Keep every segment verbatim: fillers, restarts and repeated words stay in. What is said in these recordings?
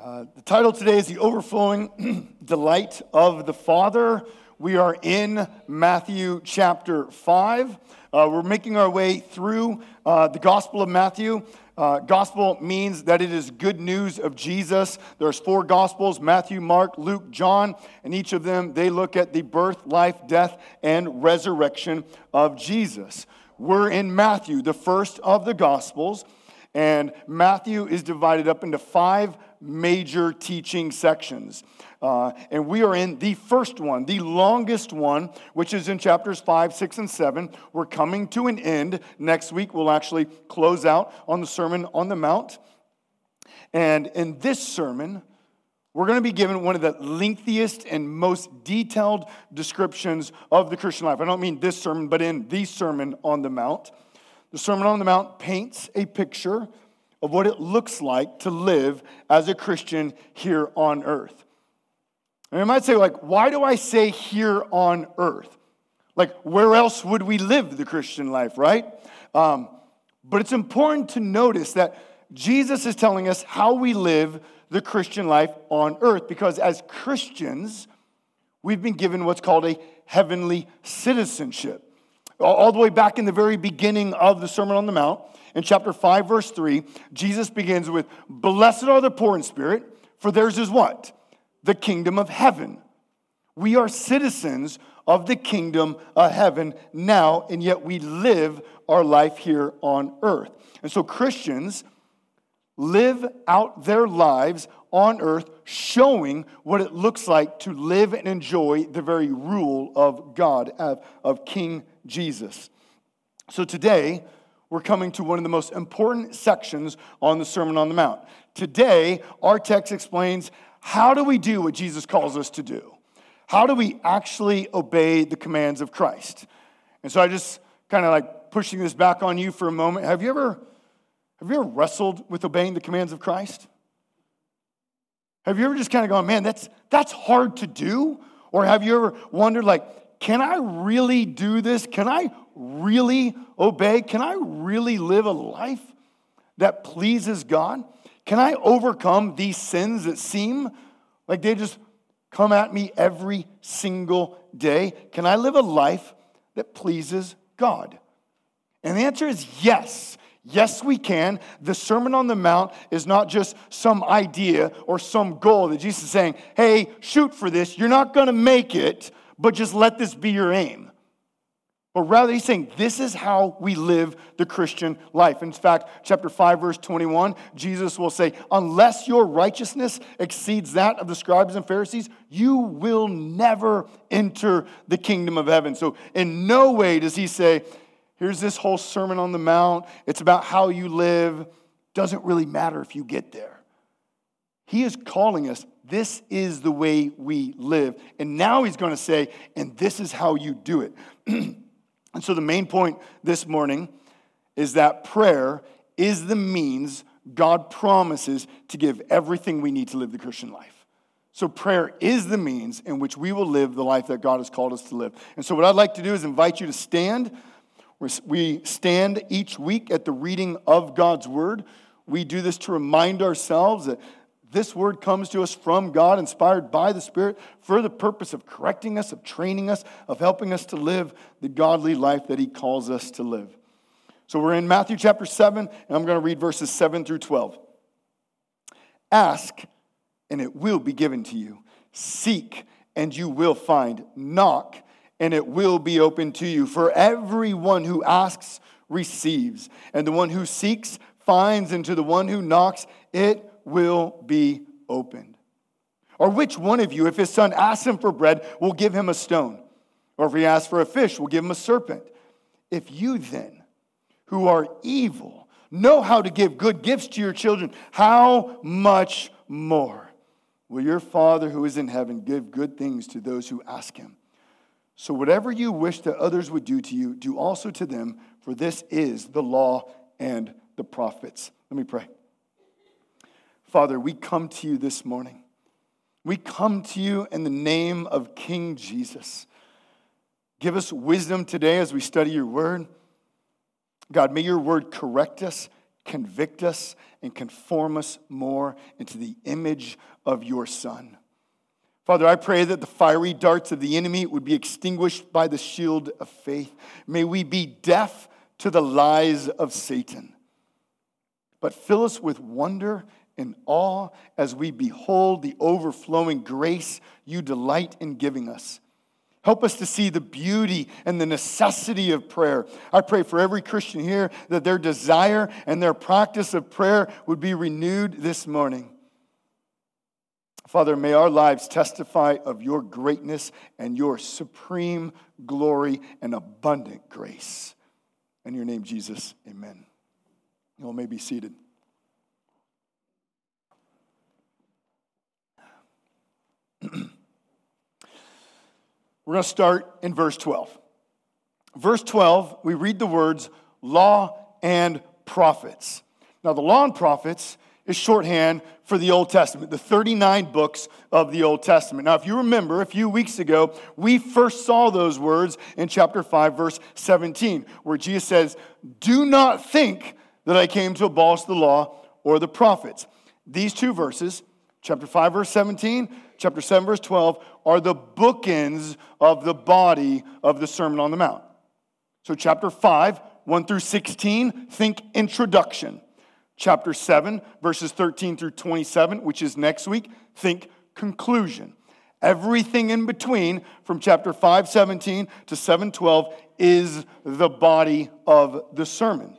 Uh, the title today is The Overflowing Delight of the Father. We are in Matthew chapter five. Uh, we're making our way through uh, the Gospel of Matthew. Uh, gospel means that it is good news of Jesus. There's four Gospels, Matthew, Mark, Luke, John, and each of them, they look at the birth, life, death, and resurrection of Jesus. We're in Matthew, the first of the Gospels, and Matthew is divided up into five major teaching sections. Uh, and we are in the first one, the longest one, which is in chapters five, six, and seven. We're coming to an end. Next week, we'll actually close out on the Sermon on the Mount. And in this sermon, we're going to be given one of the lengthiest and most detailed descriptions of the Christian life. I don't mean this sermon, but in the Sermon on the Mount. The Sermon on the Mount paints a picture of what it looks like to live as a Christian here on earth. And you might say, like, why do I say here on earth? Like, where else would we live the Christian life, right? Um, but it's important to notice that Jesus is telling us how we live the Christian life on earth, because as Christians, we've been given what's called a heavenly citizenship. All the way back in the very beginning of the Sermon on the Mount, in chapter five, verse three, Jesus begins with, "Blessed are the poor in spirit, for theirs is what? The kingdom of heaven." We are citizens of the kingdom of heaven now, and yet we live our life here on earth. And so Christians live out their lives on earth, showing what it looks like to live and enjoy the very rule of God, of, of King Jesus. So today, we're coming to one of the most important sections on the Sermon on the Mount. Today, our text explains, how do we do what Jesus calls us to do? How do we actually obey the commands of Christ? And so I just kind of like pushing this back on you for a moment. Have you ever, have you ever wrestled with obeying the commands of Christ? Have you ever just kind of gone, man, that's, that's hard to do? Or have you ever wondered, like, can I really do this? Can I really obey? Can I really live a life that pleases God? Can I overcome these sins that seem like they just come at me every single day? Can I live a life that pleases God? And the answer is yes. Yes, we can. The Sermon on the Mount is not just some idea or some goal that Jesus is saying, hey, shoot for this. You're not going to make it, but just let this be your aim. But rather, he's saying this is how we live the Christian life. In fact, chapter five, verse twenty-one, Jesus will say, unless your righteousness exceeds that of the scribes and Pharisees, you will never enter the kingdom of heaven. So in no way does he say, here's this whole Sermon on the Mount. It's about how you live. Doesn't really matter if you get there. He is calling us, this is the way we live. And now he's going to say, and this is how you do it. And so the main point this morning is that prayer is the means God promises to give everything we need to live the Christian life. So prayer is the means in which we will live the life that God has called us to live. And so what I'd like to do is invite you to stand. We stand each week at the reading of God's word. We do this to remind ourselves that this word comes to us from God, inspired by the Spirit, for the purpose of correcting us, of training us, of helping us to live the godly life that he calls us to live. So we're in Matthew chapter seven, and I'm going to read verses seven through twelve. Ask, and it will be given to you. Seek, and you will find. Knock, and it will be open to you. For everyone who asks receives, and the one who seeks finds, and to the one who knocks it will be opened. Or which one of you, if his son asks him for bread, will give him a stone? Or if he asks for a fish, will give him a serpent? If you then, who are evil, know how to give good gifts to your children, how much more will your Father who is in heaven give good things to those who ask him? So whatever you wish that others would do to you, do also to them, for this is the law and the prophets. Let me pray. Father, we come to you this morning. We come to you in the name of King Jesus. Give us wisdom today as we study your word. God, may your word correct us, Convict us and conform us more into the image of your Son. Father, I pray that the fiery darts of the enemy would be extinguished by the shield of faith. May we be deaf to the lies of Satan. But fill us with wonder and awe as we behold the overflowing grace you delight in giving us. Help us to see the beauty and the necessity of prayer. I pray for every Christian here that their desire and their practice of prayer would be renewed this morning. Father, may our lives testify of your greatness and your supreme glory and abundant grace. In your name, Jesus, amen. You all may be seated. We're going to start in verse twelve. Verse twelve, we read the words, law and prophets. Now, the law and prophets is shorthand for the Old Testament, the thirty-nine books of the Old Testament. Now, if you remember, a few weeks ago, we first saw those words in chapter five, verse seventeen, where Jesus says, do not think that I came to abolish the law or the prophets. These two verses, chapter five, verse seventeen, chapter seven, verse twelve, are the bookends of the body of the Sermon on the Mount. So chapter five, one through sixteen, think introduction. Chapter seven, verses thirteen through twenty-seven, which is next week, think conclusion. Everything in between, from chapter five seventeen to seven twelve, is the body of the sermon.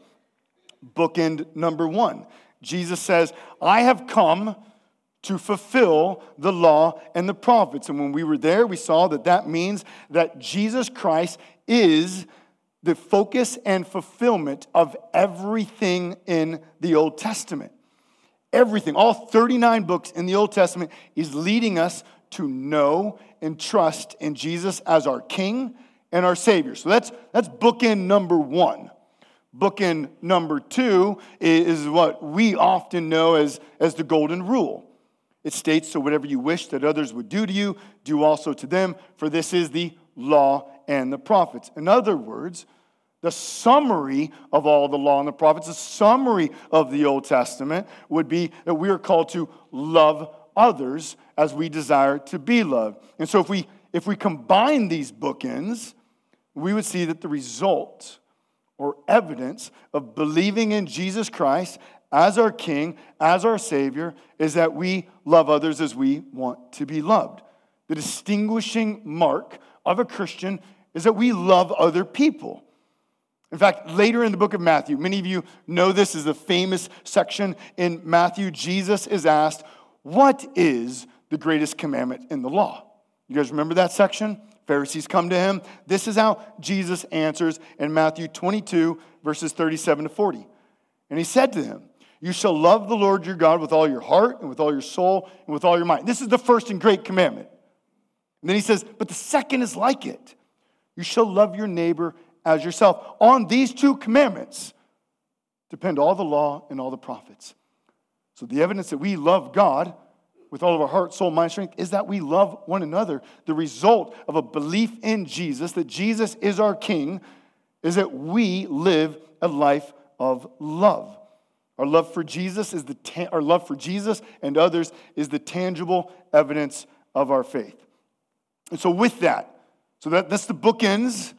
Bookend number one. Jesus says, I have come to fulfill the law and the prophets. And when we were there, we saw that that means that Jesus Christ is the focus and fulfillment of everything in the Old Testament. Everything, all thirty-nine books in the Old Testament is leading us to know and trust in Jesus as our King and our Savior. So that's, that's bookend number one. Bookend number two is what we often know as, as the golden rule. It states, so whatever you wish that others would do to you, do also to them, for this is the law and the prophets. In other words, the summary of all the law and the prophets, the summary of the Old Testament would be that we are called to love others as we desire to be loved. And so if we if we combine these bookends, we would see that the result or evidence of believing in Jesus Christ as our King, as our Savior, is that we love others as we want to be loved. The distinguishing mark of a Christian is that we love other people. In fact, later in the book of Matthew, many of you know this is a famous section in Matthew. Jesus is asked, what is the greatest commandment in the law? You guys remember that section? Pharisees come to him. This is how Jesus answers in Matthew twenty-two, verses thirty-seven to forty. And he said to them, you shall love the Lord your God with all your heart and with all your soul and with all your mind. This is the first and great commandment. And then he says, but the second is like it. You shall love your neighbor as yourself. On these two commandments depend all the law and all the prophets. So the evidence that we love God with all of our heart, soul, mind, strength is that we love one another. The result of a belief in Jesus, that Jesus is our King, is that we live a life of love. Our love for Jesus is the ta- our love for Jesus and others is the tangible evidence of our faith. And so with that, so that, that's the bookends.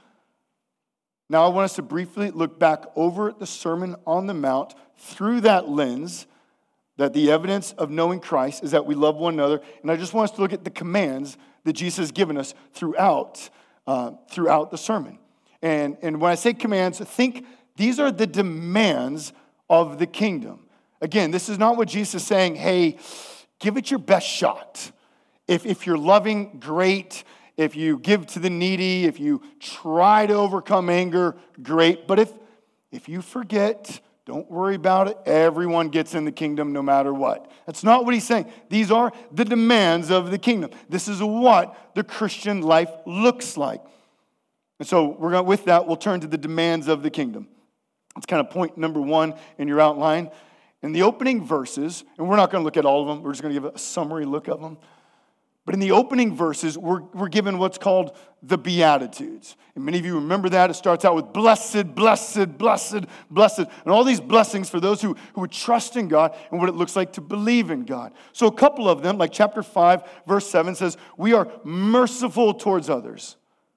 Now I want us to briefly look back over the Sermon on the Mount through that lens, that the evidence of knowing Christ is that we love one another. And I just want us to look at the commands that Jesus has given us throughout, uh, throughout the sermon. And, and when I say commands, think these are the demands of the kingdom. Again, this is not what Jesus is saying, hey, give it your best shot. If, if you're loving, great. If you give to the needy, if you try to overcome anger, great. But if, if you forget, don't worry about it. Everyone gets in the kingdom no matter what. That's not what he's saying. These are the demands of the kingdom. This is what the Christian life looks like. And so we're going with that, we'll turn to the demands of the kingdom. It's kind of point number one in your outline. In the opening verses, and we're not going to look at all of them. We're just going to give a summary look of them. But in the opening verses, we're, we're given what's called the Beatitudes. And many of you remember that. It starts out with blessed, blessed, blessed, blessed. And all these blessings for those who, who would trust in God and what it looks like to believe in God. So a couple of them, like chapter five, verse seven says, we are merciful towards others.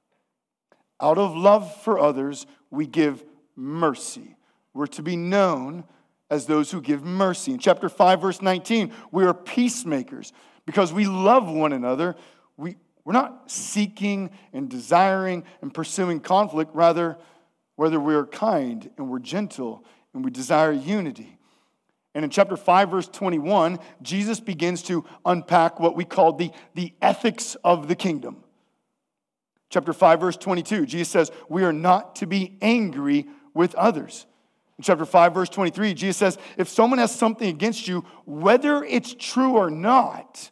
Out of love for others, we give mercy. We're to be known as those who give mercy. In chapter five, verse nineteen, we are peacemakers. Because we love one another, we, we're not seeking and desiring and pursuing conflict. Rather, whether we are kind and we're gentle and we desire unity. And in chapter five, verse twenty-one, Jesus begins to unpack what we call the, the ethics of the kingdom. Chapter five, verse twenty-two, Jesus says, we are not to be angry with others. In chapter five, verse twenty-three, Jesus says, if someone has something against you, whether it's true or not,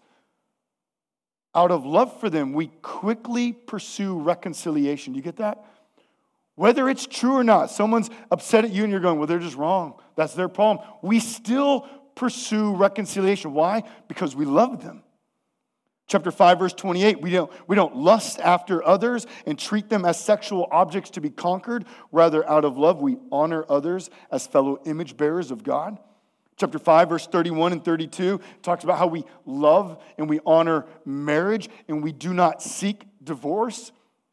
out of love for them, we quickly pursue reconciliation. Do you get that? Whether it's true or not, someone's upset at you and you're going, well, they're just wrong. That's their problem. We still pursue reconciliation. Why? Because we love them. Chapter five, verse twenty-eight, we don't, we don't lust after others and treat them as sexual objects to be conquered. Rather, out of love, we honor others as fellow image bearers of God. Chapter five, verse thirty-one and thirty-two talks about how we love and we honor marriage and we do not seek divorce.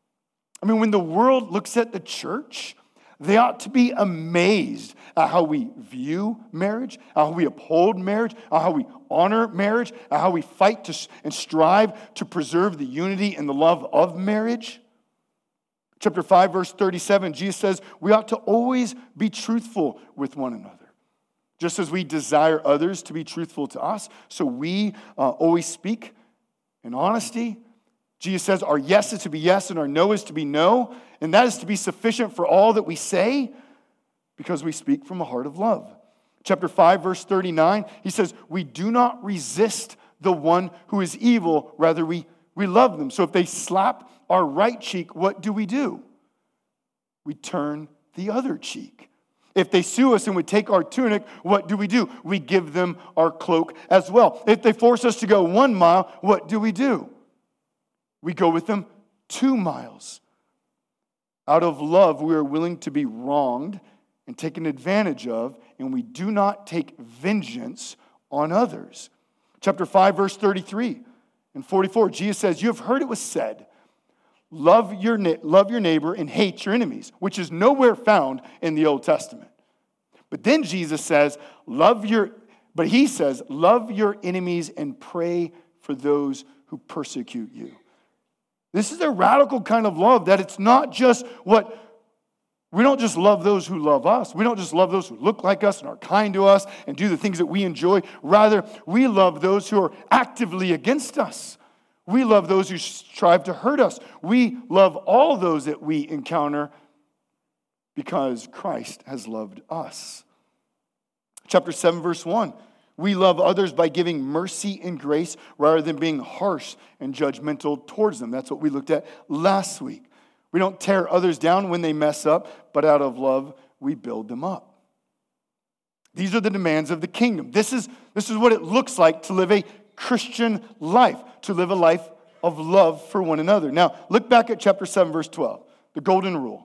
I mean, when the world looks at the church, they ought to be amazed at how we view marriage, at how we uphold marriage, at how we honor marriage, at how we fight to, and strive to preserve the unity and the love of marriage. Chapter five, verse thirty-seven, Jesus says we ought to always be truthful with one another. Just as we desire others to be truthful to us, so we uh, always speak in honesty. Jesus says our yes is to be yes and our no is to be no, and that is to be sufficient for all that we say because we speak from a heart of love. Chapter five, verse thirty-nine, he says, we do not resist the one who is evil, rather we, we love them. So if they slap our right cheek, what do we do? We turn the other cheek. If they sue us and would take our tunic, what do we do? We give them our cloak as well. If they force us to go one mile, what do we do? We go with them two miles. Out of love, we are willing to be wronged and taken advantage of, and we do not take vengeance on others. Chapter five, verse thirty-three and forty-four, Jesus says, you have heard it was said, Love your, love your neighbor and hate your enemies, which is nowhere found in the Old Testament. But then Jesus says, love your, but he says, love your enemies and pray for those who persecute you. This is a radical kind of love that it's not just what, we don't just love those who love us. We don't just love those who look like us and are kind to us and do the things that we enjoy. Rather, we love those who are actively against us. We love those who strive to hurt us. We love all those that we encounter because Christ has loved us. Chapter seven, verse one. We love others by giving mercy and grace rather than being harsh and judgmental towards them. That's what we looked at last week. We don't tear others down when they mess up, but out of love, we build them up. These are the demands of the kingdom. This is, this is what it looks like to live a Christian life, to live a life of love for one another. Now, look back at chapter seven, verse twelve, the golden rule.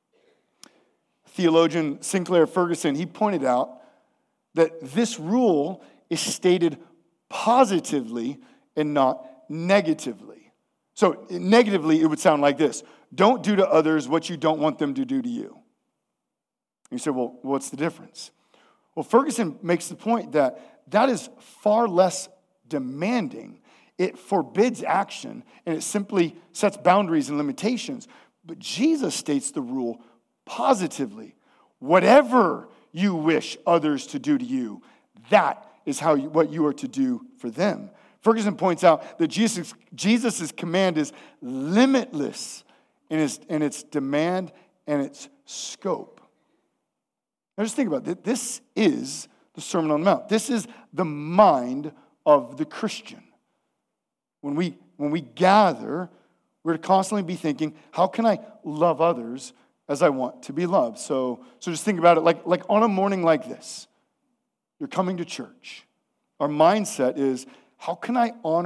Theologian Sinclair Ferguson, he pointed out that this rule is stated positively and not negatively. So negatively, it would sound like this. Don't do to others what you don't want them to do to you. And you say, well, what's the difference? Well, Ferguson makes the point that that is far less demanding. It forbids action, and it simply sets boundaries and limitations. But Jesus states the rule positively. Whatever you wish others to do to you, that is how you, what you are to do for them. Ferguson points out that Jesus' Jesus's command is limitless in its, in its demand and its scope. Now just think about it. This is the Sermon on the Mount. This is the mind of the Christian. When we, when we gather, we're to constantly be thinking, how can I love others as I want to be loved? So, so just think about it like, like on a morning like this. You're coming to church. Our mindset is, how can I honor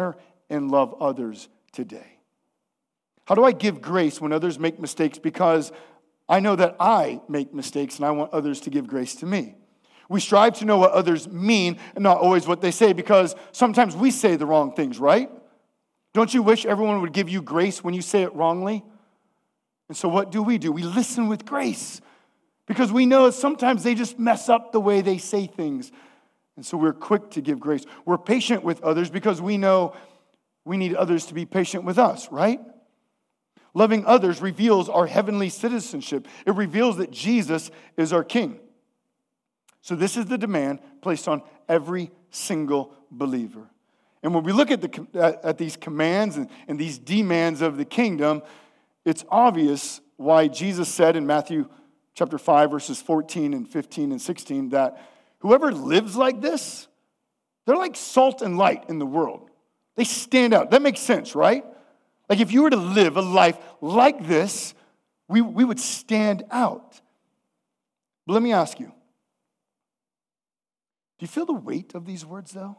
and love others today? How do I give grace when others make mistakes because I know that I make mistakes and I want others to give grace to me? We strive to know what others mean and not always what they say because sometimes we say the wrong things, right? Don't you wish everyone would give you grace when you say it wrongly? And so what do we do? We listen with grace because we know sometimes they just mess up the way they say things. And so we're quick to give grace. We're patient with others because we know we need others to be patient with us, right? Loving others reveals our heavenly citizenship. It reveals that Jesus is our King. So this is the demand placed on every single believer. And when we look at, the, at, at these commands and, and these demands of the kingdom, it's obvious why Jesus said in Matthew chapter five, verses fourteen and fifteen and sixteen, that whoever lives like this, they're like salt and light in the world. They stand out. That makes sense, right? Like if you were to live a life like this, we, we would stand out. But let me ask you, do you feel the weight of these words, though?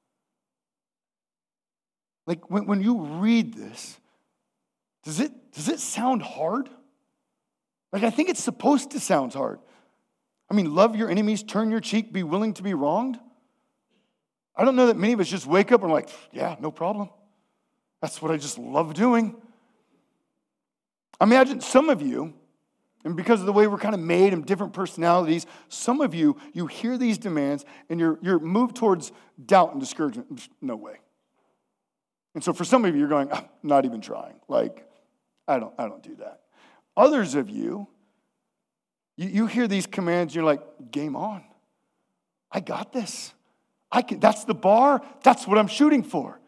Like, when, when you read this, does it, does it sound hard? Like, I think it's supposed to sound hard. I mean, love your enemies, turn your cheek, be willing to be wronged. I don't know that many of us just wake up and are like, yeah, no problem. That's what I just love doing. Imagine some of you, and because of the way we're kind of made and different personalities, some of you, you hear these demands and you're, you're moved towards doubt and discouragement. No way. And so for some of you, you're going, I'm not even trying. Like, I don't, I don't do that. Others of you, you, you hear these commands, you're like, game on. I got this. I can, that's the bar. That's what I'm shooting for.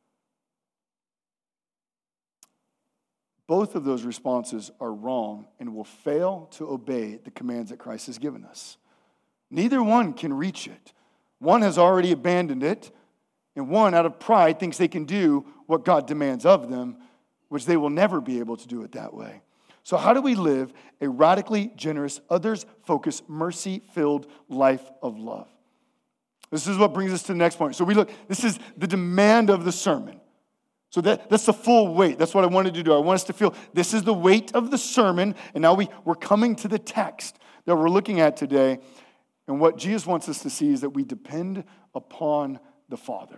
Both of those responses are wrong and will fail to obey the commands that Christ has given us. Neither one can reach it. One has already abandoned it, and one, out of pride, thinks they can do what God demands of them, which they will never be able to do it that way. So how do we live a radically generous, others-focused, mercy-filled life of love? This is what brings us to the next point. So we look, this is the demand of the sermon. So that, that's the full weight. That's what I wanted to do. I want us to feel this is the weight of the sermon, and now we, we're coming to the text that we're looking at today. And what Jesus wants us to see is that we depend upon the Father.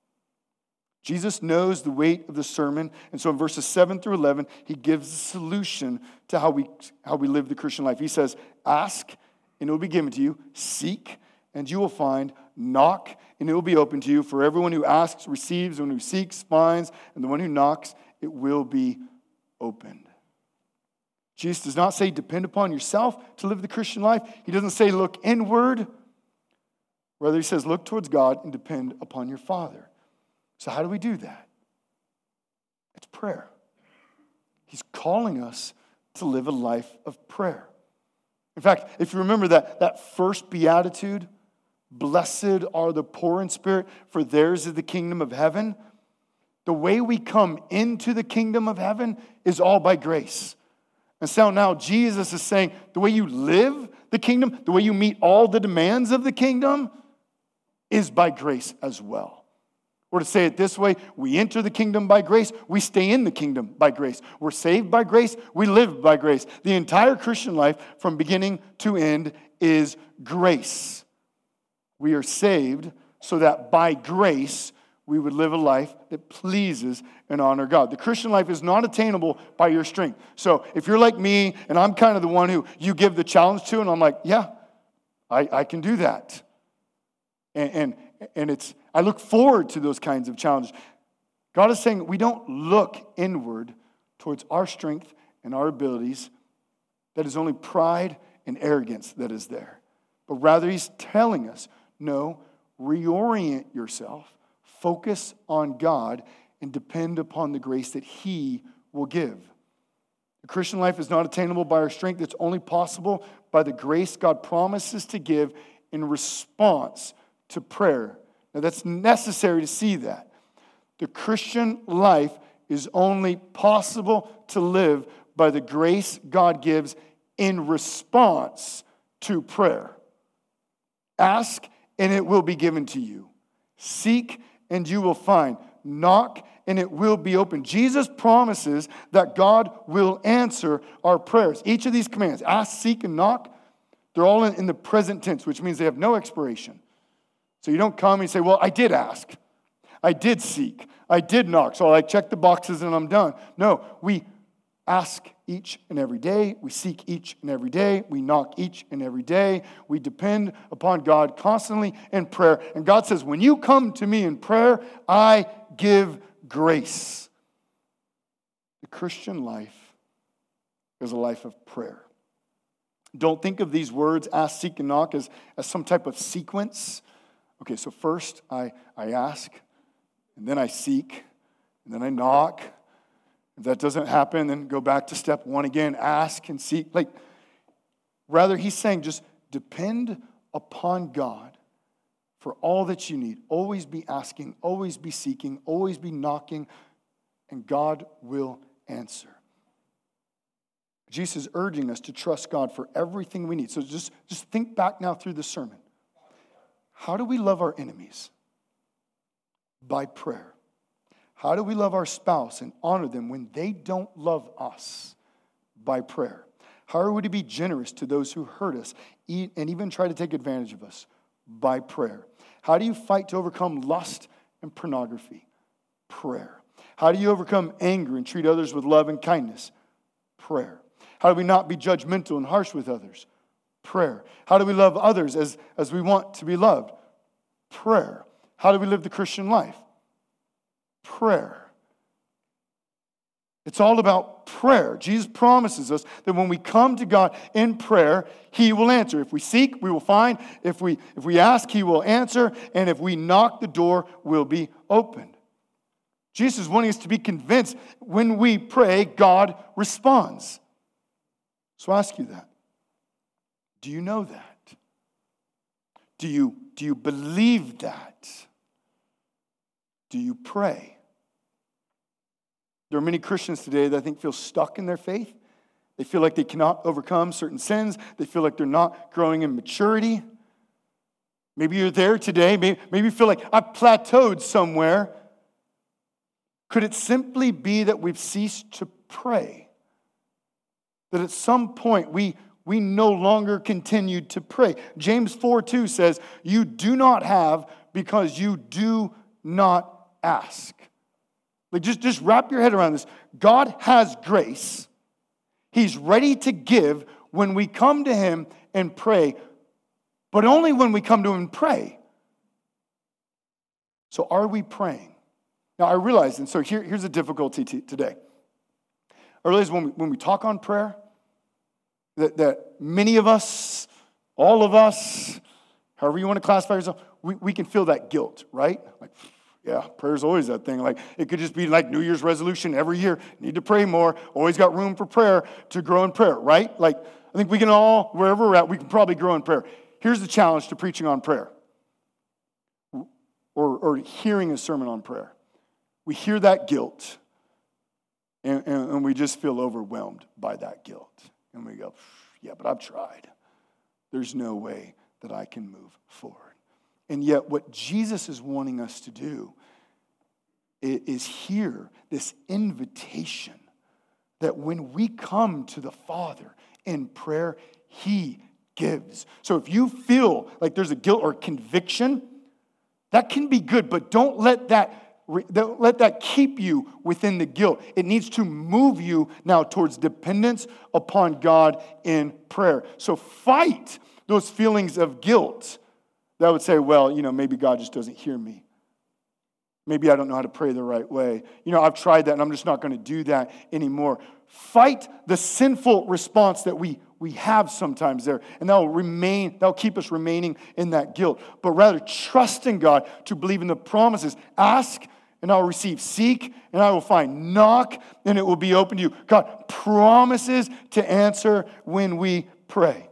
Jesus knows the weight of the sermon, and so in verses seven through eleven, he gives the solution to how we, how we live the Christian life. He says, ask, and it will be given to you. Seek, and you will find. Knock, and it will be open to you. For everyone who asks receives, and who seeks finds, and the one who knocks, it will be opened. Jesus does not say depend upon yourself to live the Christian life. He doesn't say look inward. Rather, he says look towards God and depend upon your Father. So how do we do that? It's prayer. He's calling us to live a life of prayer. In fact, if you remember that, that first beatitude, blessed are the poor in spirit, for theirs is the kingdom of heaven. The way we come into the kingdom of heaven is all by grace. And so now Jesus is saying the way you live the kingdom, the way you meet all the demands of the kingdom is by grace as well. Or to say it this way, we enter the kingdom by grace, we stay in the kingdom by grace. We're saved by grace, we live by grace. The entire Christian life from beginning to end is grace. We are saved so that by grace we would live a life that pleases and honors God. The Christian life is not attainable by your strength. So if you're like me and I'm kind of the one who you give the challenge to and I'm like, yeah, I, I can do that. And, and, and it's I look forward to those kinds of challenges. God is saying we don't look inward towards our strength and our abilities. That is only pride and arrogance that is there. But rather he's telling us, no, reorient yourself, focus on God, and depend upon the grace that he will give. The Christian life is not attainable by our strength. It's only possible by the grace God promises to give in response to prayer. Now, that's necessary to see that. The Christian life is only possible to live by the grace God gives in response to prayer. Ask, and it will be given to you. Seek, and you will find. Knock, and it will be open. Jesus promises that God will answer our prayers. Each of these commands, ask, seek, and knock, they're all in, in the present tense, which means they have no expiration. So you don't come and say, well, I did ask. I did seek. I did knock. So I check the boxes and I'm done. No, we ask each and every day. We seek each and every day. We knock each and every day. We depend upon God constantly in prayer. And God says, when you come to me in prayer, I give grace. The Christian life is a life of prayer. Don't think of these words, ask, seek, and knock, as, as some type of sequence. Okay, so first I, I ask, and then I seek, and then I knock. If that doesn't happen, then go back to step one again, ask and seek. Like, rather, he's saying just depend upon God for all that you need. Always be asking, always be seeking, always be knocking, and God will answer. Jesus is urging us to trust God for everything we need. So just, just think back now through the sermon. How do we love our enemies? By prayer. How do we love our spouse and honor them when they don't love us? By prayer. How are we to be generous to those who hurt us and even try to take advantage of us? By prayer. How do you fight to overcome lust and pornography? Prayer. How do you overcome anger and treat others with love and kindness? Prayer. How do we not be judgmental and harsh with others? Prayer. How do we love others as, as we want to be loved? Prayer. How do we live the Christian life? Prayer. It's all about prayer. Jesus promises us that when we come to God in prayer, He will answer. If we seek, we will find. If we, if we ask, He will answer. And if we knock, the door will be opened. Jesus is wanting us to be convinced when we pray, God responds. So I ask you that. Do you know that? Do you, do you believe that? Do you pray? There are many Christians today that I think feel stuck in their faith. They feel like they cannot overcome certain sins. They feel like they're not growing in maturity. Maybe you're there today. Maybe, maybe you feel like I've plateaued somewhere. Could it simply be that we've ceased to pray? That at some point we, we no longer continue to pray. James four two says, you do not have because you do not ask. Like just, just wrap your head around this. God has grace. He's ready to give when we come to Him and pray, but only when we come to Him and pray. So are we praying? Now I realize, and so here, here's a difficulty t- today. I realize when we, when we talk on prayer, that, that many of us, all of us, however you want to classify yourself, we, we can feel that guilt, right? Like, yeah, prayer's always that thing. Like, it could just be like New Year's resolution every year. Need to pray more. Always got room for prayer to grow in prayer, right? Like, I think we can all, wherever we're at, we can probably grow in prayer. Here's the challenge to preaching on prayer or, or hearing a sermon on prayer. We hear that guilt, and, and, and we just feel overwhelmed by that guilt. And we go, yeah, but I've tried. There's no way that I can move forward. And yet what Jesus is wanting us to do is hear this invitation that when we come to the Father in prayer, He gives. So if you feel like there's a guilt or conviction, that can be good, but don't let that Don't let that keep you within the guilt. It needs to move you now towards dependence upon God in prayer. So fight those feelings of guilt that would say, well, you know, maybe God just doesn't hear me. Maybe I don't know how to pray the right way. You know, I've tried that and I'm just not going to do that anymore. Fight the sinful response that we, we have sometimes there. And that will remain, that will keep us remaining in that guilt. But rather trust in God to believe in the promises. Ask and I will receive. Seek and I will find. Knock and it will be open to you. God promises to answer when we pray.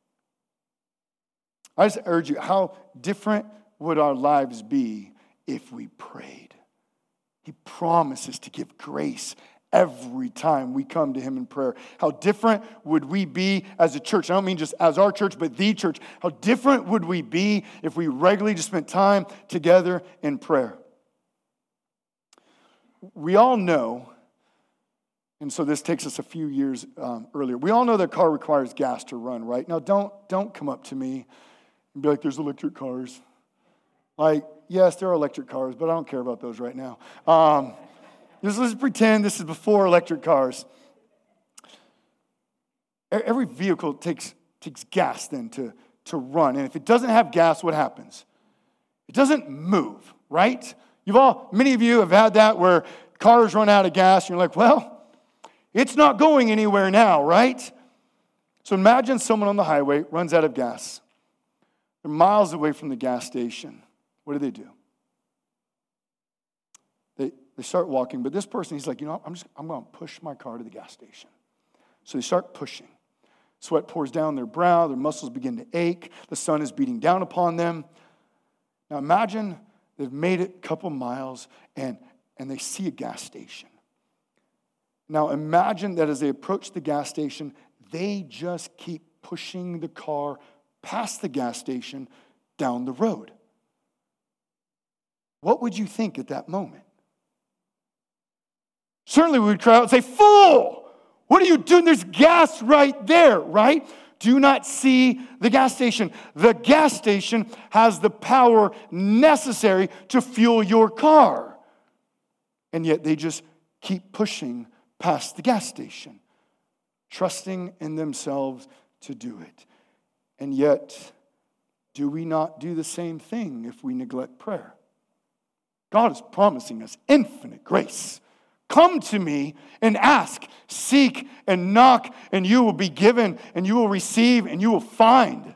I just urge you, how different would our lives be if we prayed? He promises to give grace every time we come to Him in prayer. How different would we be as a church? I don't mean just as our church, but the church. How different would we be if we regularly just spent time together in prayer? we all know, and so this takes us a few years um, earlier, we all know that a car requires gas to run, right? Now, don't, don't come up to me and be like, there's electric cars. Like, yes, there are electric cars, but I don't care about those right now. Um, just let's pretend this is before electric cars. Every vehicle takes, takes gas then to, to run. And if it doesn't have gas, what happens? It doesn't move, right? You've all, many of you have had that where cars run out of gas and you're like, well, it's not going anywhere now, right? So imagine someone on the highway runs out of gas. They're miles away from the gas station. What do they do? They, they start walking, but this person, he's like, you know, I'm just, I'm going to push my car to the gas station. So they start pushing. Sweat pours down their brow. Their muscles begin to ache. The sun is beating down upon them. Now imagine they've made it a couple miles and, and they see a gas station. Now imagine that as they approach the gas station, they just keep pushing the car past the gas station down the road. What would you think at that moment? Certainly we would cry out and say, fool! What are you doing? There's gas right there, right? Do not see the gas station. The gas station has the power necessary to fuel your car. And yet they just keep pushing past the gas station, trusting in themselves to do it. And yet, do we not do the same thing if we neglect prayer? God is promising us infinite grace. Come to me and ask, seek, and knock, and you will be given, and you will receive, and you will find.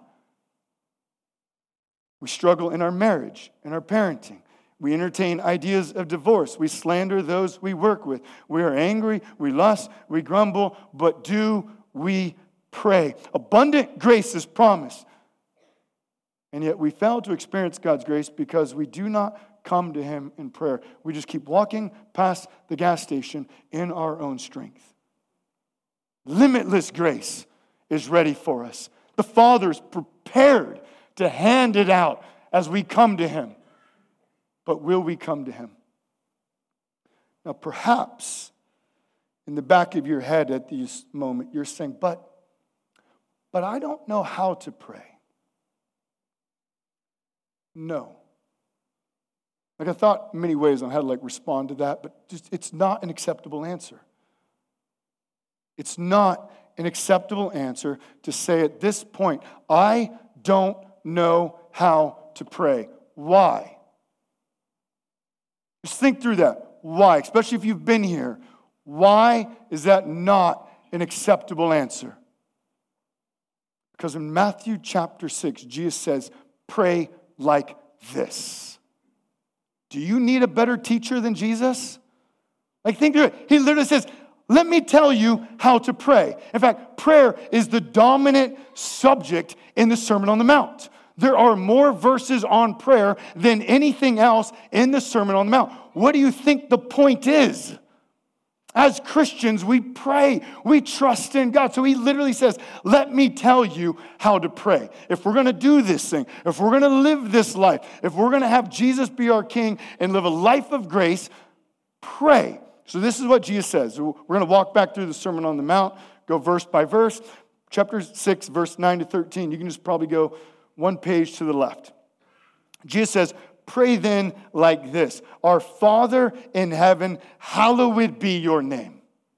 We struggle in our marriage, in our parenting. We entertain ideas of divorce. We slander those we work with. We are angry, we lust, we grumble, but do we pray? Abundant grace is promised. And yet we fail to experience God's grace because we do not come to him in prayer. We just keep walking past the gas station in our own strength. Limitless grace is ready for us. The Father is prepared to hand it out as we come to him. But will we come to him? Now perhaps in the back of your head at this moment, you're saying, but, but I don't know how to pray. No. Like I thought in many ways on how to like respond to that, but just it's not an acceptable answer. It's not an acceptable answer to say at this point, I don't know how to pray. Why? Just think through that. Why? Especially if you've been here. Why is that not an acceptable answer? Because in Matthew chapter six, Jesus says, pray like this. Do you need a better teacher than Jesus? Like think through it. He literally says, let me tell you how to pray. In fact, prayer is the dominant subject in the Sermon on the Mount. There are more verses on prayer than anything else in the Sermon on the Mount. What do you think the point is? As Christians, we pray. We trust in God. So he literally says, let me tell you how to pray. If we're going to do this thing, if we're going to live this life, if we're going to have Jesus be our King and live a life of grace, pray. So this is what Jesus says. We're going to walk back through the Sermon on the Mount, go verse by verse. Chapter six, verse nine to thirteen. You can just probably go one page to the left. Jesus says, pray then like this. Our Father in heaven, hallowed be your name.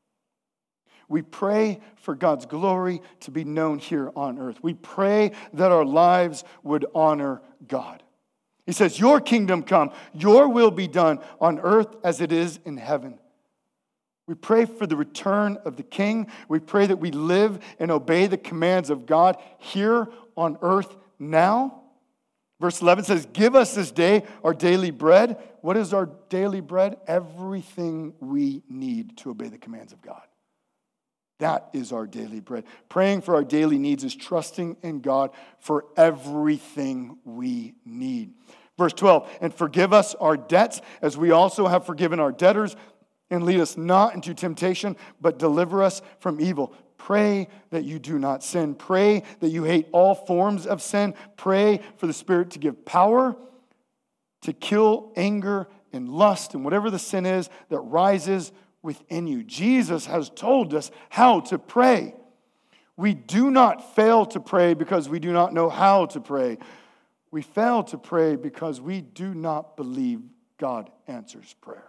We pray for God's glory to be known here on earth. We pray that our lives would honor God. He says, your kingdom come, your will be done on earth as it is in heaven. We pray for the return of the King. We pray that we live and obey the commands of God here on earth now. Verse eleven says, give us this day our daily bread. What is our daily bread? Everything we need to obey the commands of God. That is our daily bread. Praying for our daily needs is trusting in God for everything we need. Verse twelve, and forgive us our debts as we also have forgiven our debtors. And lead us not into temptation, but deliver us from evil. Pray that you do not sin. Pray that you hate all forms of sin. Pray for the Spirit to give power to kill anger and lust and whatever the sin is that rises within you. Jesus has told us how to pray. We do not fail to pray because we do not know how to pray. We fail to pray because we do not believe God answers prayer.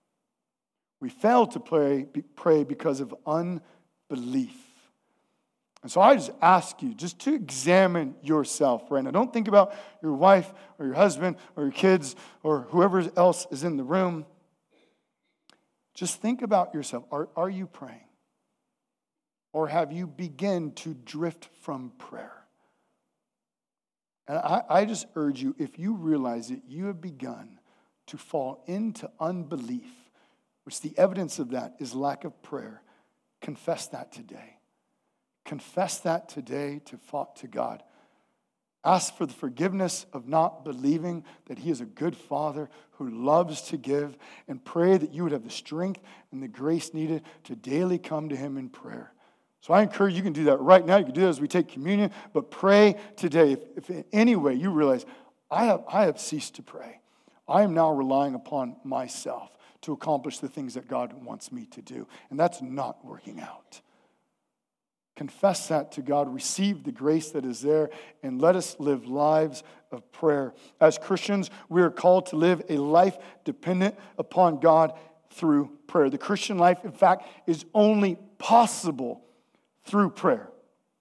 We fail to pray, pray because of unbelief. And so I just ask you just to examine yourself right now. Don't think about your wife or your husband or your kids or whoever else is in the room. Just think about yourself. Are, are you praying? Or have you begun to drift from prayer? And I, I just urge you, if you realize that you have begun to fall into unbelief, which the evidence of that is lack of prayer, confess that today. Confess that today to, to God. Ask for the forgiveness of not believing that He is a good Father who loves to give, and pray that you would have the strength and the grace needed to daily come to Him in prayer. So I encourage you, you can do that right now. You can do that as we take communion, but pray today. If, if in any way you realize, I have, I have ceased to pray. I am now relying upon myself to accomplish the things that God wants me to do. And that's not working out. Confess that to God. Receive the grace that is there. And let us live lives of prayer. As Christians, we are called to live a life dependent upon God through prayer. The Christian life, in fact, is only possible through prayer.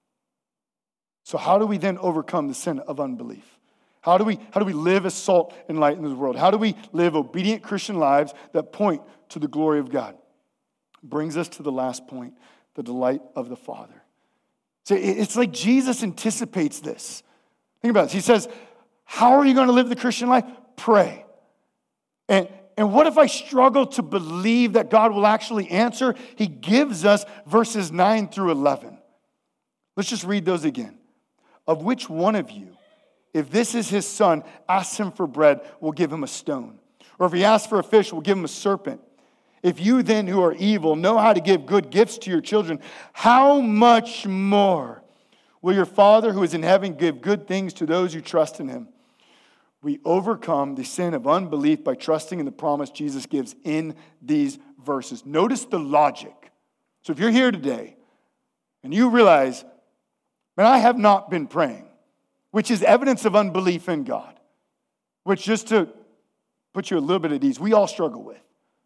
So how do we then overcome the sin of unbelief? How do we, how do we live as salt and light in this world? How do we live obedient Christian lives that point to the glory of God? Brings us to the last point, the delight of the Father. So it's like Jesus anticipates this. Think about this. He says, how are you going to live the Christian life? Pray. And, and what if I struggle to believe that God will actually answer? He gives us verses nine through eleven. Let's just read those again. Of which one of you, if this is his son, asks him for bread, will give him a stone? Or if he asks for a fish, will give him a serpent? If you then who are evil know how to give good gifts to your children, how much more will your Father who is in heaven give good things to those who trust in Him? We overcome the sin of unbelief by trusting in the promise Jesus gives in these verses. Notice the logic. So if you're here today and you realize, man, I have not been praying, which is evidence of unbelief in God, which, just to put you a little bit at ease, we all struggle with.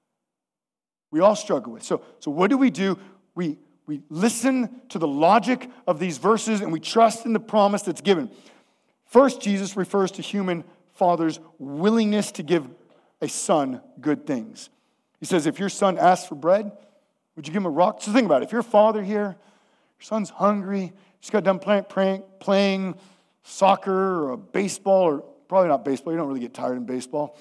We all struggle with. So, so what do we do? We, we listen to the logic of these verses and we trust in the promise that's given. First, Jesus refers to human father's willingness to give a son good things. He says, if your son asks for bread, would you give him a rock? So think about it. If you're a father here, your son's hungry, he's got done playing, playing, playing soccer or baseball, or probably not baseball. You don't really get tired in baseball.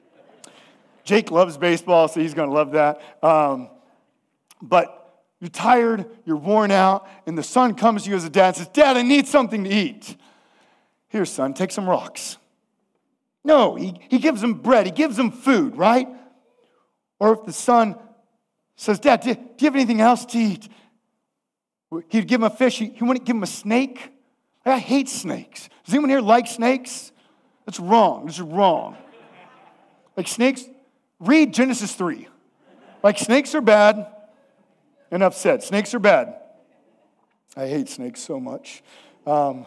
Jake loves baseball, so he's going to love that. Um, but you're tired, you're worn out, and the son comes to you as a dad and says, Dad, I need something to eat. Here, son, take some rocks. No, he, he gives him bread. He gives him food, right? Or if the son says, Dad, do, do you have anything else to eat? He'd give him a fish. He, he wouldn't give him a snake. I hate snakes. Does anyone here like snakes? That's wrong. This is wrong. Like snakes... Read Genesis three. Like, snakes are bad. Enough said. Snakes are bad. I hate snakes so much. Um,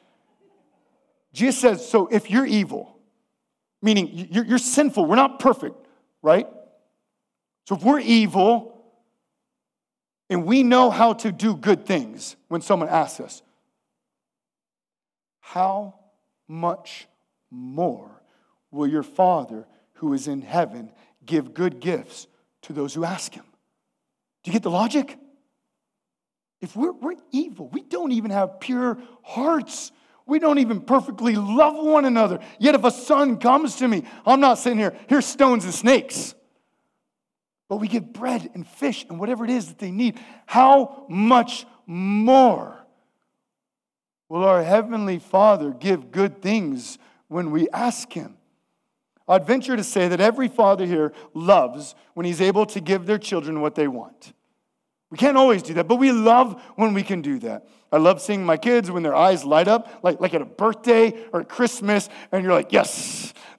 Jesus says, so if you're evil, meaning you're, you're sinful, we're not perfect, right? So if we're evil and we know how to do good things when someone asks us, how much more will your Father who is in heaven give good gifts to those who ask Him? Do you get the logic? If we're, we're evil, we don't even have pure hearts. We don't even perfectly love one another. Yet if a son comes to me, I'm not sitting here, here's stones and snakes. But we give bread and fish and whatever it is that they need. How much more will our Heavenly Father give good things when we ask Him? I'd venture to say that every father here loves when he's able to give their children what they want. We can't always do that, but we love when we can do that. I love seeing my kids when their eyes light up, like, like at a birthday or at Christmas, and you're like, yes,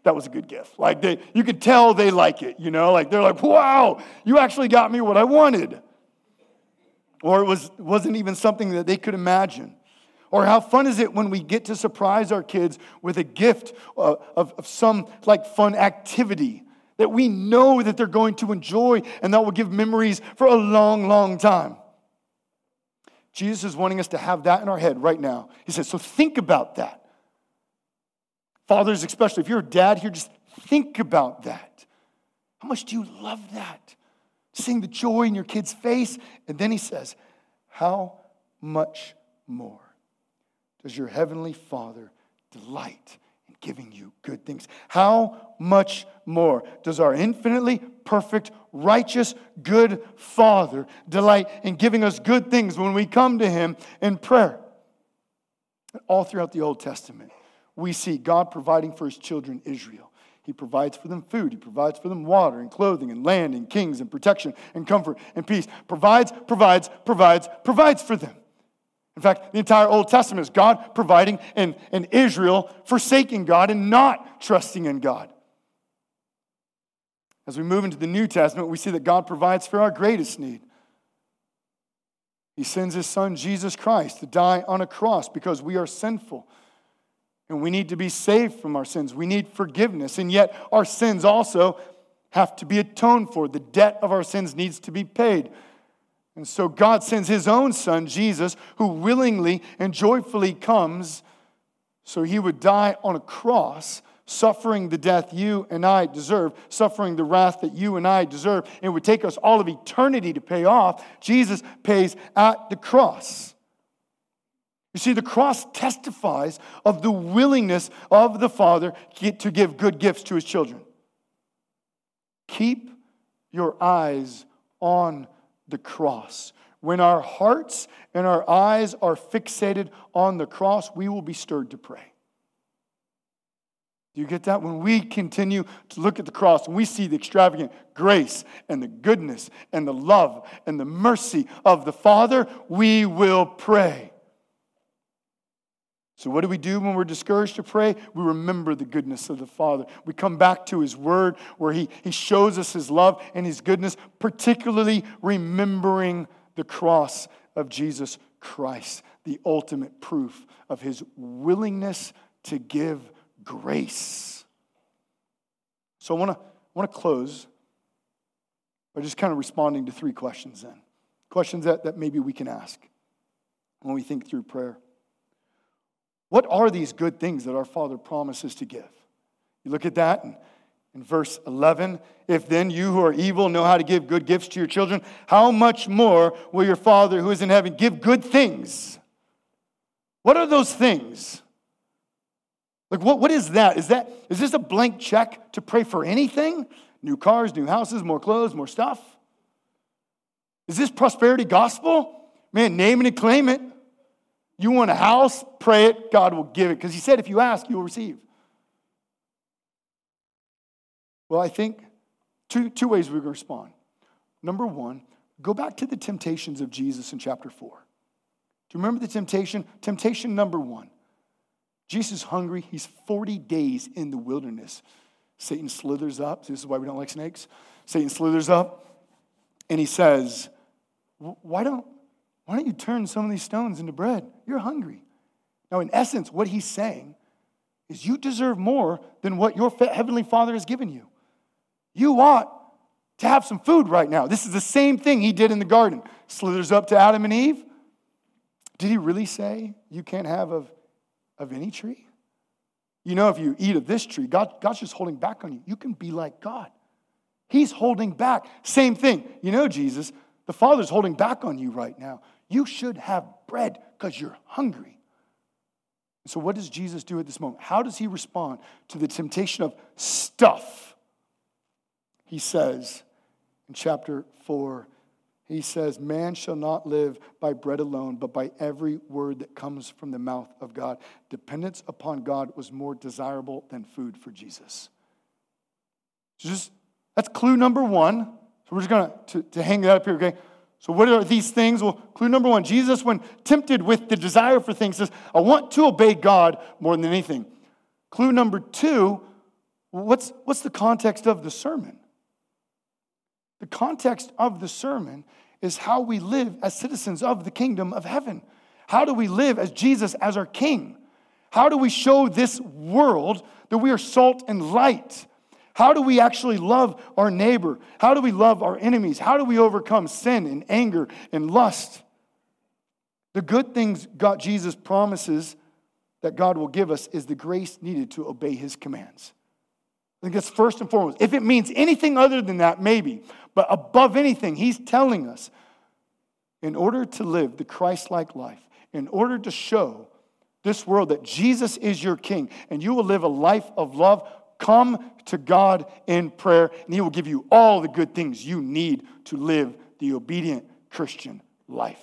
that was a good gift. Like they, you could tell they like it, you know, like they're like, wow, you actually got me what I wanted. Or it was, wasn't even something that they could imagine. Or how fun is it when we get to surprise our kids with a gift of, of, of some like fun activity that we know that they're going to enjoy and that will give memories for a long, long time. Jesus is wanting us to have that in our head right now. He says, so think about that. Fathers especially, if you're a dad here, just think about that. How much do you love that? Seeing the joy in your kid's face. And then he says, how much more does your heavenly Father delight in giving you good things? How much more does our infinitely perfect, righteous, good Father delight in giving us good things when we come to him in prayer? All throughout the Old Testament, we see God providing for his children Israel. He provides for them food. He provides for them water and clothing and land and kings and protection and comfort and peace. Provides, provides, provides, provides for them. In fact, the entire Old Testament is God providing and, and Israel forsaking God and not trusting in God. As we move into the New Testament, we see that God provides for our greatest need. He sends his son, Jesus Christ, to die on a cross because we are sinful. And we need to be saved from our sins. We need forgiveness. And yet our sins also have to be atoned for. The debt of our sins needs to be paid. And so God sends his own son, Jesus, who willingly and joyfully comes so he would die on a cross, suffering the death you and I deserve, suffering the wrath that you and I deserve. It would take us all of eternity to pay off. Jesus pays at the cross. You see, the cross testifies of the willingness of the Father to give good gifts to his children. Keep your eyes on the cross. When our hearts and our eyes are fixated on the cross, we will be stirred to pray. Do you get that? When we continue to look at the cross and we see the extravagant grace and the goodness and the love and the mercy of the Father, we will pray. So what do we do when we're discouraged to pray? We remember the goodness of the Father. We come back to his word where he, he shows us his love and his goodness, particularly remembering the cross of Jesus Christ, the ultimate proof of his willingness to give grace. So I want to I want to close by just kind of responding to three questions then. Questions that, that maybe we can ask when we think through prayer. What are these good things that our Father promises to give? You look at that in, in verse eleven. If then you who are evil know how to give good gifts to your children, how much more will your Father who is in heaven give good things? What are those things? Like what, what is that? Is that is this a blank check to pray for anything? New cars, new houses, more clothes, more stuff? Is this prosperity gospel? Man, name it and claim it. You want a house? Pray it. God will give it. Because he said, if you ask, you will receive. Well, I think two, two ways we're going to respond. Number one, go back to the temptations of Jesus in chapter four. Do you remember the temptation? Temptation number one. Jesus is hungry. He's forty days in the wilderness. Satan slithers up. This is why we don't like snakes. Satan slithers up and he says, why don't Why don't you turn some of these stones into bread? You're hungry. Now, in essence, what he's saying is you deserve more than what your heavenly Father has given you. You ought to have some food right now. This is the same thing he did in the garden. Slithers up to Adam and Eve. Did he really say you can't have of, of any tree? You know, if you eat of this tree, God, God's just holding back on you. You can be like God. He's holding back. Same thing. You know, Jesus, the Father's holding back on you right now. You should have bread because you're hungry. So what does Jesus do at this moment? How does he respond to the temptation of stuff? He says in chapter four, he says, man shall not live by bread alone, but by every word that comes from the mouth of God. Dependence upon God was more desirable than food for Jesus. So just that's clue number one. So we're just going to, to hang that up here, okay? So what are these things? Well, clue number one, Jesus, when tempted with the desire for things, says, I want to obey God more than anything. Clue number two, What's, what's the context of the sermon? The context of the sermon is how we live as citizens of the kingdom of heaven. How do we live as Jesus as our King? How do we show this world that we are salt and light? How do we actually love our neighbor? How do we love our enemies? How do we overcome sin and anger and lust? The good things God, Jesus promises that God will give us is the grace needed to obey his commands. I think that's first and foremost. If it means anything other than that, maybe. But above anything, he's telling us, in order to live the Christ-like life, in order to show this world that Jesus is your King, and you will live a life of love, come to God in prayer, and he will give you all the good things you need to live the obedient Christian life.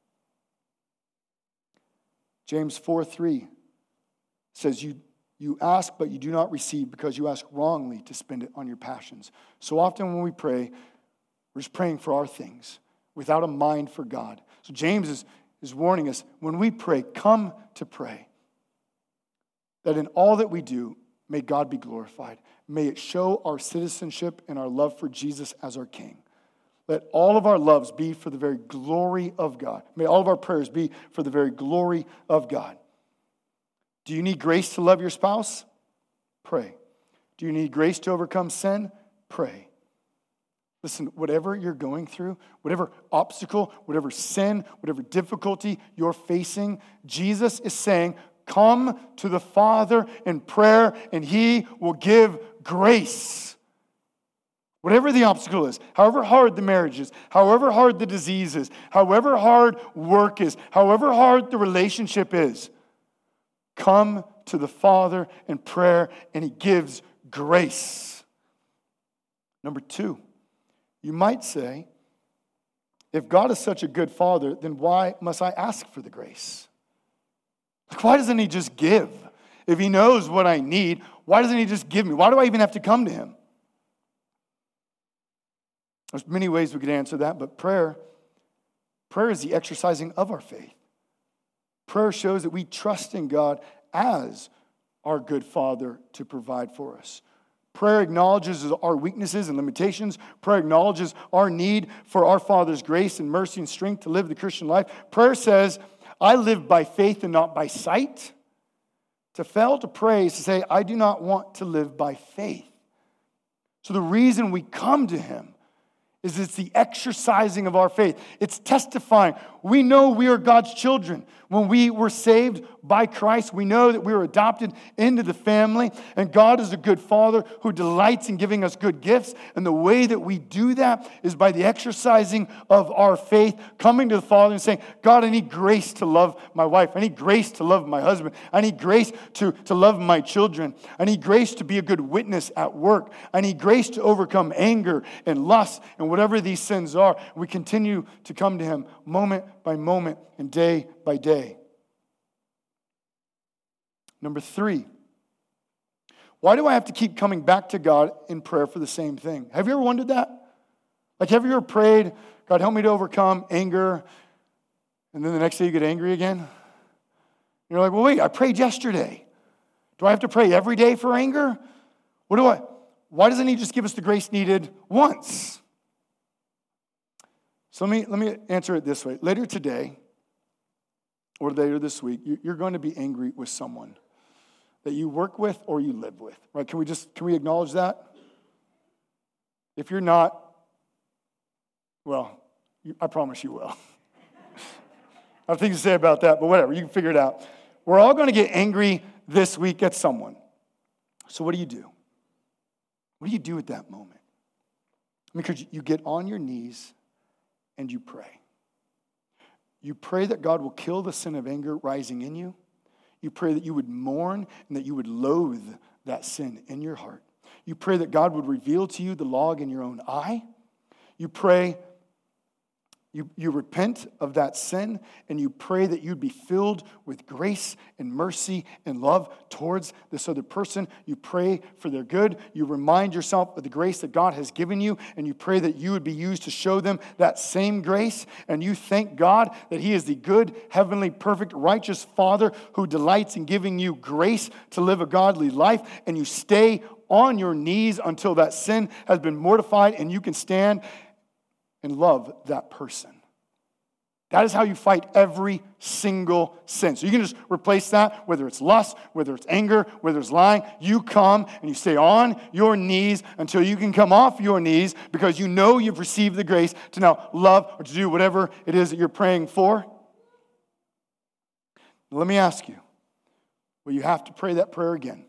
James four three says, you You ask, but you do not receive because you ask wrongly to spend it on your passions. So often when we pray, we're just praying for our things without a mind for God. So James is, is warning us, when we pray, come to pray. That in all that we do, may God be glorified. May it show our citizenship and our love for Jesus as our King. Let all of our loves be for the very glory of God. May all of our prayers be for the very glory of God. Do you need grace to love your spouse? Pray. Do you need grace to overcome sin? Pray. Listen, whatever you're going through, whatever obstacle, whatever sin, whatever difficulty you're facing, Jesus is saying, come to the Father in prayer and he will give grace. Whatever the obstacle is, however hard the marriage is, however hard the disease is, however hard work is, however hard the relationship is, come to the Father in prayer, and he gives grace. Number two, you might say, if God is such a good Father, then why must I ask for the grace? Like, why doesn't he just give? If he knows what I need, why doesn't he just give me? Why do I even have to come to him? There's many ways we could answer that, but prayer, prayer is the exercising of our faith. Prayer shows that we trust in God as our good Father to provide for us. Prayer acknowledges our weaknesses and limitations. Prayer acknowledges our need for our Father's grace and mercy and strength to live the Christian life. Prayer says, I live by faith and not by sight. To fail to pray is to say, I do not want to live by faith. So the reason we come to him is it's the exercising of our faith. It's testifying. We know we are God's children. When we were saved by Christ, we know that we were adopted into the family, and God is a good Father who delights in giving us good gifts. And the way that we do that is by the exercising of our faith, coming to the Father and saying, God, I need grace to love my wife. I need grace to love my husband. I need grace to, to love my children. I need grace to be a good witness at work. I need grace to overcome anger and lust and whatever these sins are. We continue to come to him moment by moment and day by day. Number three, why do I have to keep coming back to God in prayer for the same thing? Have you ever wondered that? Like, have you ever prayed, God, help me to overcome anger, and then the next day you get angry again? You're like, well, wait, I prayed yesterday. Do I have to pray every day for anger? What do I, why doesn't he just give us the grace needed once? So let me, let me answer it this way. Later today, or later this week, you're going to be angry with someone that you work with or you live with, right? Can we just, can we acknowledge that? If you're not, well, you, I promise you will. I have things to say about that, but whatever, you can figure it out. We're all going to get angry this week at someone. So what do you do? What do you do at that moment? Because you get on your knees and you pray. You pray that God will kill the sin of anger rising in you. You pray that you would mourn and that you would loathe that sin in your heart. You pray that God would reveal to you the log in your own eye. You pray, you, you repent of that sin, and you pray that you'd be filled with grace and mercy and love towards this other person. You pray for their good. You remind yourself of the grace that God has given you, and you pray that you would be used to show them that same grace. And you thank God that he is the good, heavenly, perfect, righteous Father who delights in giving you grace to live a godly life, and you stay on your knees until that sin has been mortified and you can stand and love that person. That is how you fight every single sin. So you can just replace that, whether it's lust, whether it's anger, whether it's lying. You come and you stay on your knees until you can come off your knees because you know you've received the grace to now love or to do whatever it is that you're praying for. Let me ask you, will you have to pray that prayer again?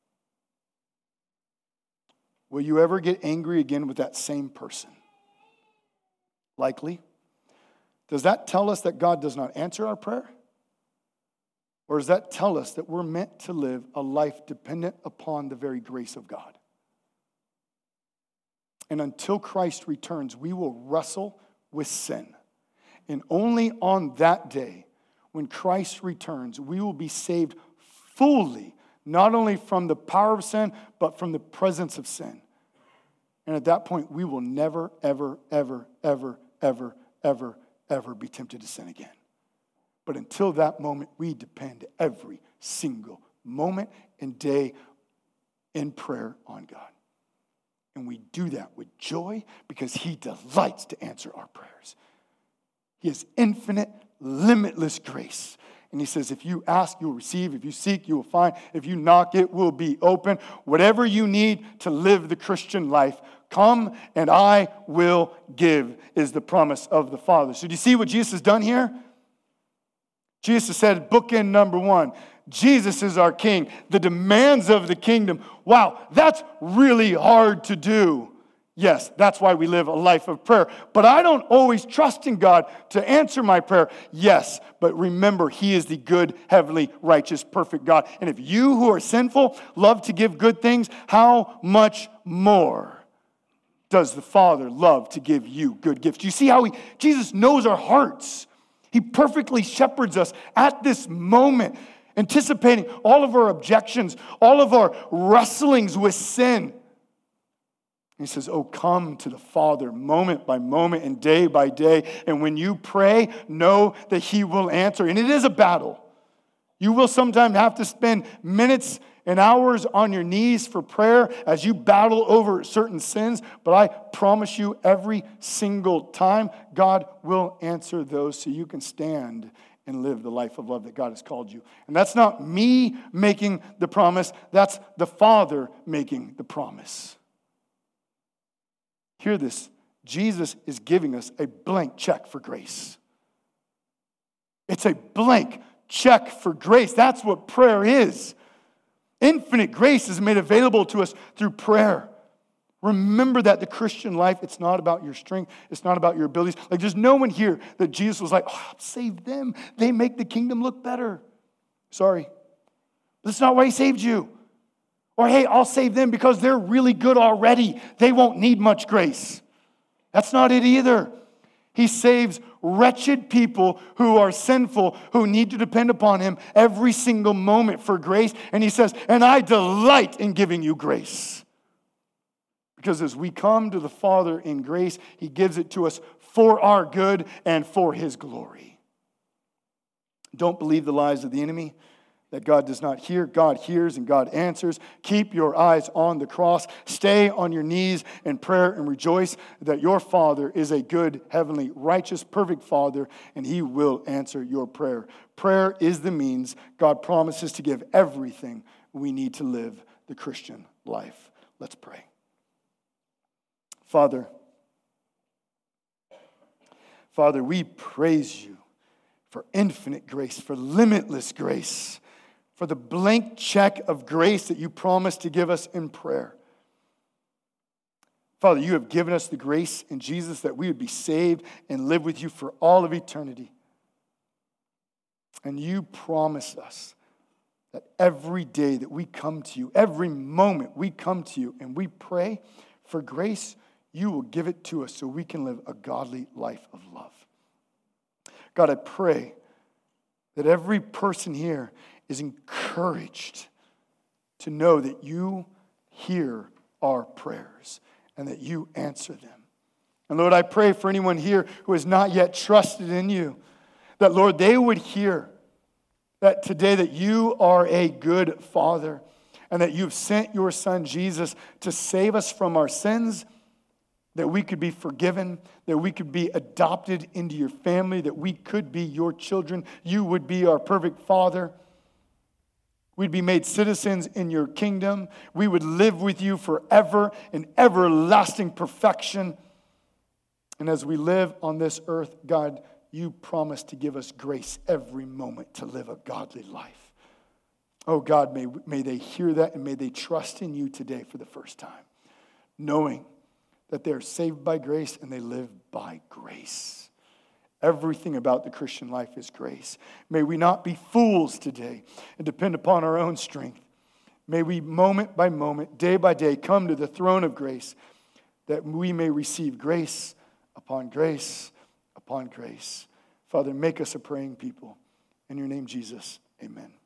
Will you ever get angry again with that same person? Likely. Does that tell us that God does not answer our prayer? Or does that tell us that we're meant to live a life dependent upon the very grace of God? And until Christ returns, we will wrestle with sin. And only on that day, when Christ returns, we will be saved fully, not only from the power of sin, but from the presence of sin. And at that point, we will never, ever, ever, ever, ever, ever, ever be tempted to sin again. But until that moment, we depend every single moment and day in prayer on God. And we do that with joy because he delights to answer our prayers. He has infinite, limitless grace. And he says, if you ask, you'll receive. If you seek, you will find. If you knock, it will be open. Whatever you need to live the Christian life, come and I will give, is the promise of the Father. So do you see what Jesus has done here? Jesus said, bookend number one, Jesus is our King. The demands of the kingdom. Wow, that's really hard to do. Yes, that's why we live a life of prayer. But I don't always trust in God to answer my prayer. Yes, but remember, he is the good, heavenly, righteous, perfect God. And if you who are sinful love to give good things, how much more does the Father love to give you good gifts? Do you see how he, Jesus knows our hearts? He perfectly shepherds us at this moment, anticipating all of our objections, all of our wrestlings with sin. He says, oh, come to the Father moment by moment and day by day. And when you pray, know that he will answer. And it is a battle. You will sometimes have to spend minutes and hours on your knees for prayer as you battle over certain sins. But I promise you, every single time, God will answer those so you can stand and live the life of love that God has called you. And that's not me making the promise. That's the Father making the promise. Hear this. Jesus is giving us a blank check for grace. It's a blank check for grace. That's what prayer is. Infinite grace is made available to us through prayer. Remember that the Christian life, it's not about your strength. It's not about your abilities. Like there's no one here that Jesus was like, oh, I'll save them. They make the kingdom look better. Sorry. That's not why he saved you. Or, hey, I'll save them because they're really good already. They won't need much grace. That's not it either. He saves wretched people who are sinful, who need to depend upon him every single moment for grace. And he says, and I delight in giving you grace. Because as we come to the Father in grace, he gives it to us for our good and for his glory. Don't believe the lies of the enemy that God does not hear. God hears and God answers. Keep your eyes on the cross. Stay on your knees in prayer and rejoice that your Father is a good, heavenly, righteous, perfect Father, and he will answer your prayer. Prayer is the means God promises to give everything we need to live the Christian life. Let's pray. Father, Father, we praise you for infinite grace, for limitless grace, for the blank check of grace that you promised to give us in prayer. Father, you have given us the grace in Jesus that we would be saved and live with you for all of eternity. And you promise us that every day that we come to you, every moment we come to you and we pray for grace, you will give it to us so we can live a godly life of love. God, I pray that every person here is encouraged to know that you hear our prayers and that you answer them. And Lord, I pray for anyone here who has not yet trusted in you, that Lord, they would hear that today that you are a good Father and that you've sent your son Jesus to save us from our sins, that we could be forgiven, that we could be adopted into your family, that we could be your children. You would be our perfect Father. We'd be made citizens in your kingdom. We would live with you forever in everlasting perfection. And as we live on this earth, God, you promise to give us grace every moment to live a godly life. Oh God, may, may they hear that and may they trust in you today for the first time, knowing that they're saved by grace and they live by grace. Everything about the Christian life is grace. May we not be fools today and depend upon our own strength. May we moment by moment, day by day, come to the throne of grace that we may receive grace upon grace upon grace. Father, make us a praying people. In your name, Jesus, amen.